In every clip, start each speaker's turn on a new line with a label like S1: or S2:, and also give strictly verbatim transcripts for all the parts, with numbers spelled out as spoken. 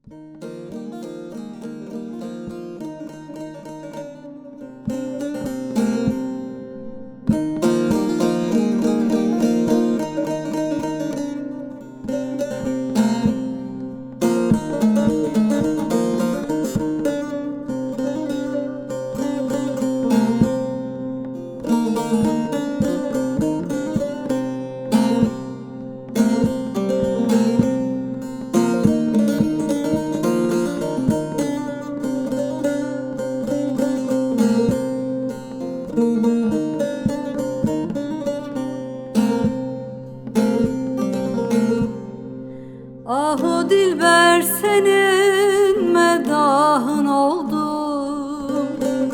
S1: Ahu dilber senin medahın oldum,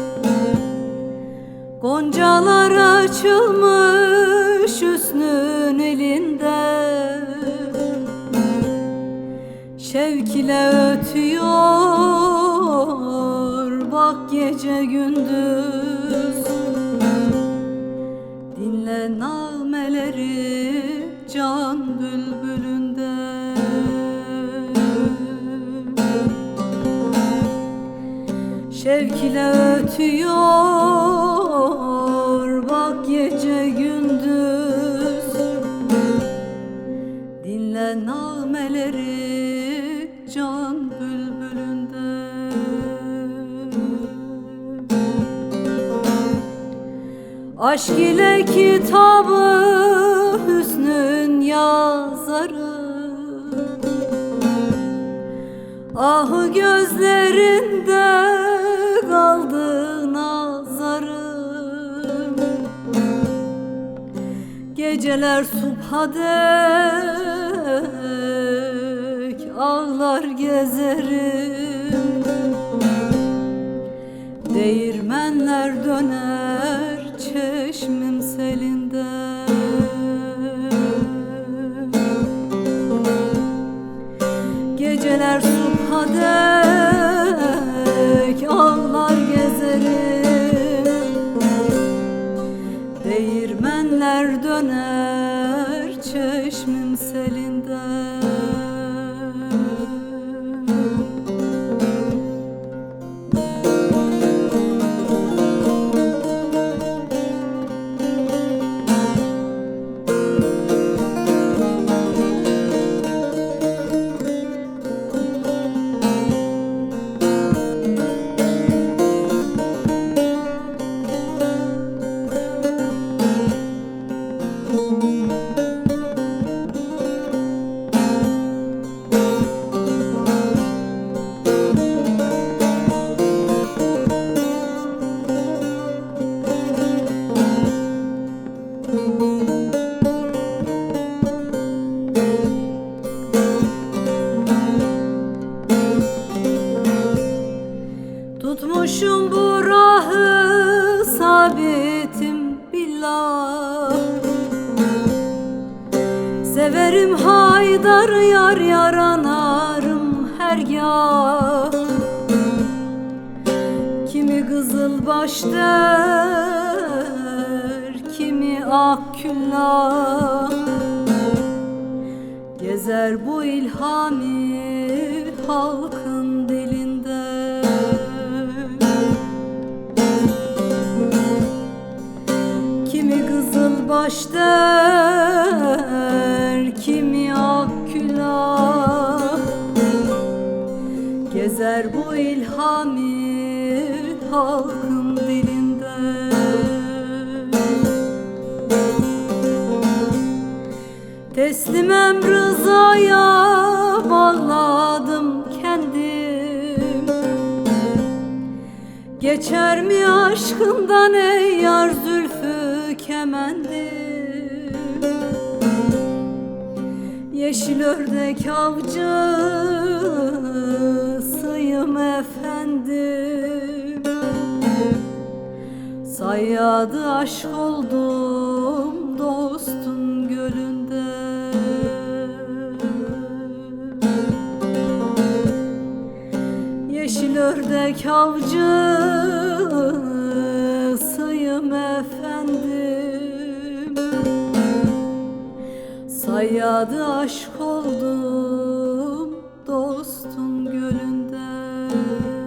S1: goncalar açılmış hüsnün elinde, şevk ile ötüyor bak gece gündüz. Dinle nağmeleri can bülbülünde. Şevk ile ötüyor bak gece gündüz. Dinle nağmeleri can bülbülünde. Aşk ile kitabı hüsnün yazarı, ahı gözlerinde kaldı nazarım. Geceler subha dek ağlar gezerim, değirmenler döner çeşmim selinde. Geceler subha dek ağlar gezerim, değirmenler döner çeşmim selinde. Tutmuşum bu rahı sabitim billah, severim haydar yar yaranarım hergah. Kimi kızılbaş der, kimi akküllah, gezer bu ilhami halkın dilinde. Kimi kızılbaş der, kimi akkülah, gezer bu ilhami halkın dilinde. Teslimem rızaya bağladım kendim, geçer mi aşkından ey yar zülfü kemendim. Yeşil ördek avcısıyım efendim, sayyadı aşk oldum dostun gölünde. Yeşil ördek avcısıyım efendim, sayyadı aşk oldum dostum dostun gölünde.